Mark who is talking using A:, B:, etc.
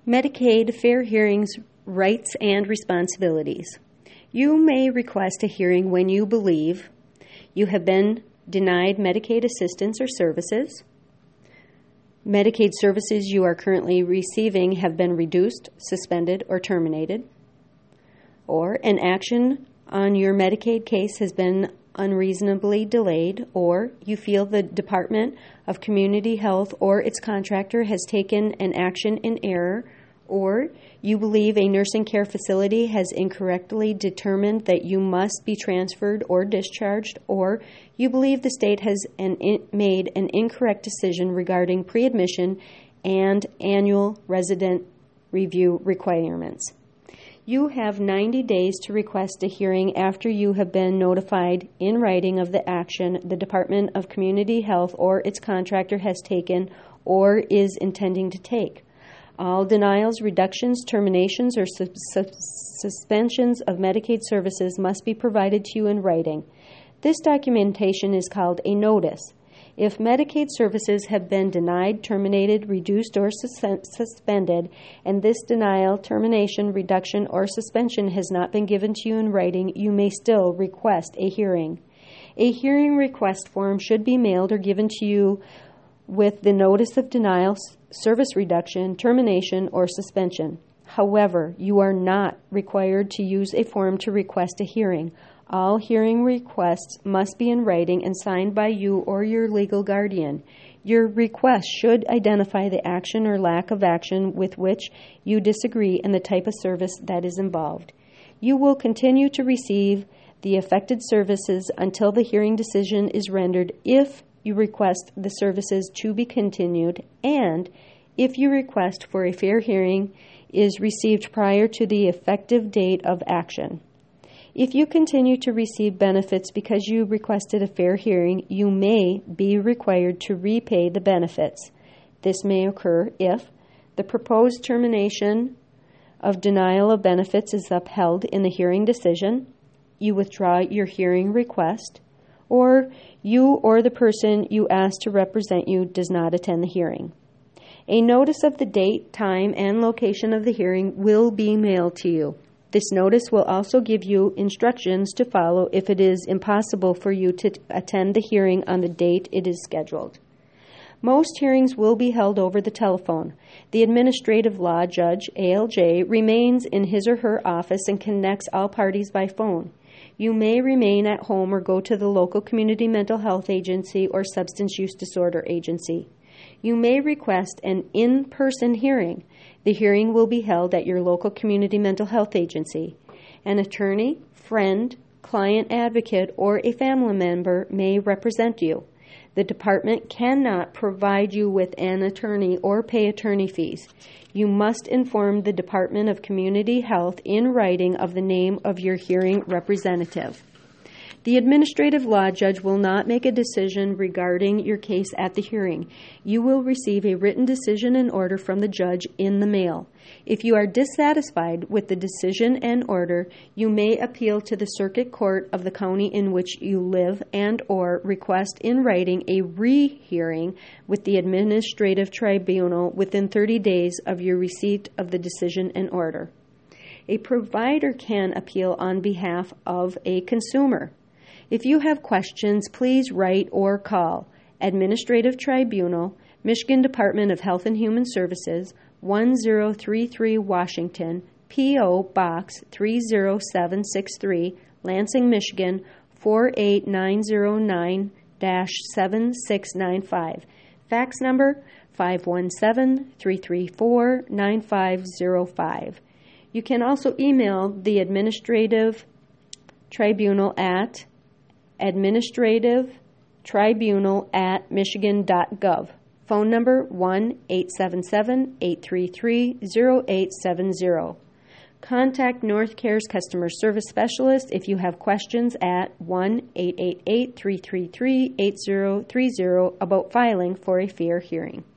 A: Medicaid Fair Hearings Rights and Responsibilities. You may request a hearing when you believe you have been denied Medicaid assistance or services, Medicaid services you are currently receiving have been reduced, suspended, or terminated, or an action on your Medicaid case has been unreasonably delayed, or you feel the Department of Community Health or its contractor has taken an action in error, or you believe a nursing care facility has incorrectly determined that you must be transferred or discharged, or you believe the state has made an incorrect decision regarding pre-admission and annual resident review requirements. You have 90 days to request a hearing after you have been notified in writing of the action the Department of Community Health or its contractor has taken or is intending to take. All denials, reductions, terminations, or suspensions of Medicaid services must be provided to you in writing. This documentation is called a notice. If Medicaid services have been denied, terminated, reduced, or suspended, and this denial, termination, reduction, or suspension has not been given to you in writing, you may still request a hearing. A hearing request form should be mailed or given to you with the notice of denial, service reduction, termination, or suspension. However, you are not required to use a form to request a hearing. All hearing requests must be in writing and signed by you or your legal guardian. Your request should identify the action or lack of action with which you disagree and the type of service that is involved. You will continue to receive the affected services until the hearing decision is rendered if you request the services to be continued and if your request for a fair hearing is received prior to the effective date of action. If you continue to receive benefits because you requested a fair hearing, you may be required to repay the benefits. This may occur if the proposed termination of denial of benefits is upheld in the hearing decision, you withdraw your hearing request, or you or the person you asked to represent you does not attend the hearing. A notice of the date, time, and location of the hearing will be mailed to you. This notice will also give you instructions to follow if it is impossible for you to attend the hearing on the date it is scheduled. Most hearings will be held over the telephone. The administrative law judge, ALJ, remains in his or her office and connects all parties by phone. You may remain at home or go to the local community mental health agency or substance use disorder agency. You may request an in-person hearing. The hearing will be held at your local community mental health agency. An attorney, friend, client advocate, or a family member may represent you. The department cannot provide you with an attorney or pay attorney fees. You must inform the Department of Community Health in writing of the name of your hearing representative. The administrative law judge will not make a decision regarding your case at the hearing. You will receive a written decision and order from the judge in the mail. If you are dissatisfied with the decision and order, you may appeal to the circuit court of the county in which you live and or request in writing a rehearing with the administrative tribunal within 30 days of your receipt of the decision and order. A provider can appeal on behalf of a consumer. If you have questions, please write or call Administrative Tribunal, Michigan Department of Health and Human Services, 1033 Washington, P.O. Box 30763, Lansing, Michigan, 48909-7695. Fax number 517-334-9505. You can also email the Administrative Tribunal at administrativetribunal@michigan.gov. Phone number 1-877-833-0870. Contact North Care's Customer Service Specialist if you have questions at 1-888-333-8030 about filing for a fair hearing.